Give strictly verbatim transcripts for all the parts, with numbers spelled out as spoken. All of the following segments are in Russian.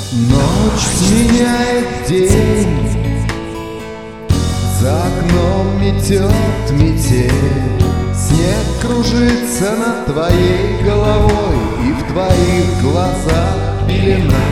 Ночь сменяет день, за окном метет метель, снег кружится над твоей головой, и в твоих глазах пелена.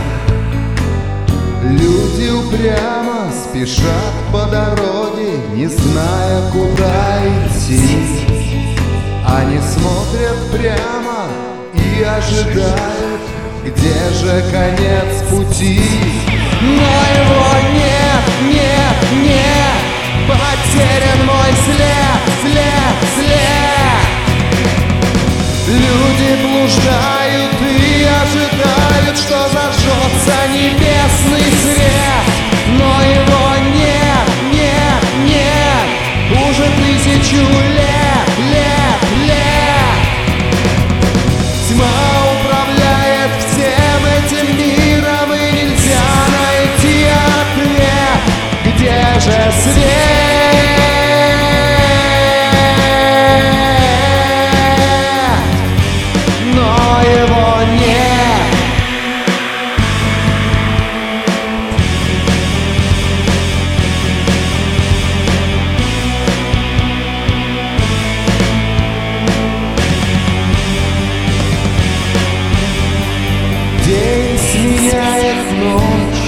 Люди упрямо спешат по дороге, не зная, куда идти. Они смотрят прямо и ожидают, где же конец пути. Но его нет, нет, нет, потерян мой след, след, след. Люди блуждают и ожидают, что зажжется небесный свет. Но его нет, нет, нет, уже тысячу лет, лет, лет. Тьма управляет всем этим миром, и нельзя найти ответ, где же свет. Но его нет. День сменяет ночь,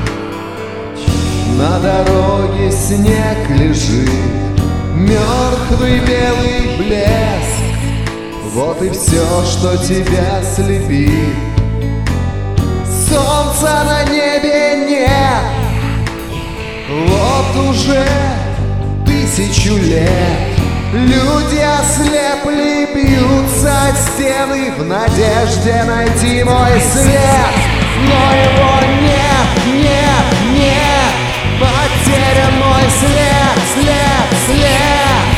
на дороге снег лежит, мертвый белый блеск. Вот и все, что тебя слепит. Солнца на небе нет, вот уже тысячу лет. Люди ослепли, бьются от стены в надежде найти мой свет. Но его нет, нет, нет, потерян мой след, след, след.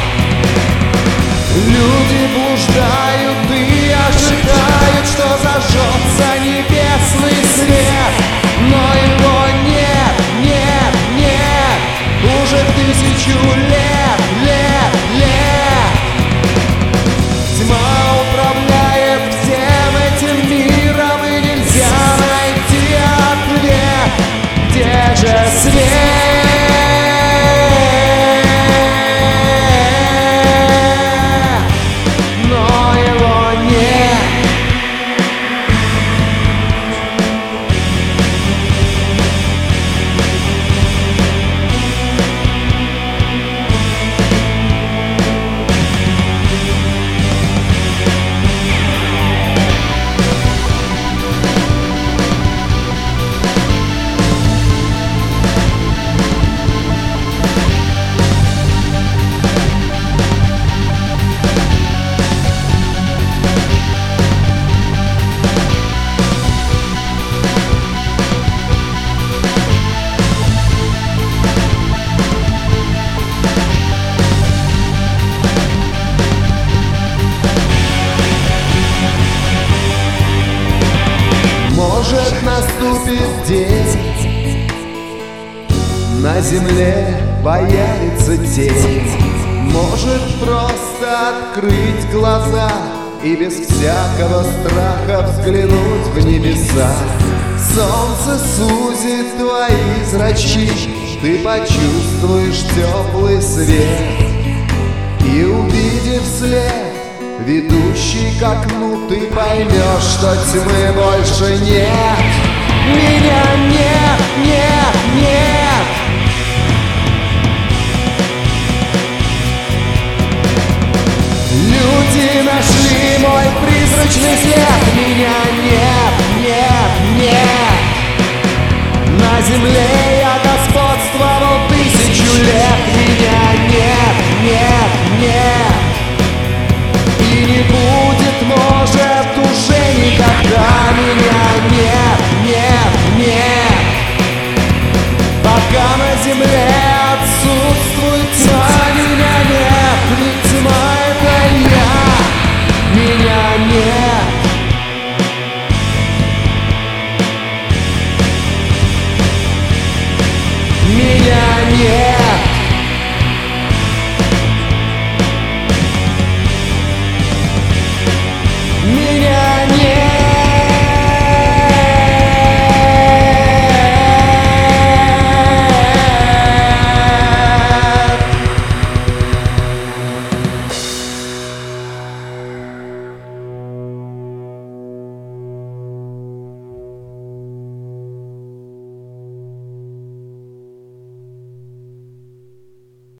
Люди блуждают и ожидают, что зажжется небесный свет. Но его нет, нет, нет, уже тысячу лет, лет, лет. Тьма управляет всем этим миром, и нельзя найти ответ, где же свет. Может, наступит день, на земле появится тень. Может, просто открыть глаза и без всякого страха взглянуть в небеса. Солнце сузит твои зрачки, ты почувствуешь теплый свет. И увидев след, ведущий к окну, ты поймешь, что тьмы больше нет.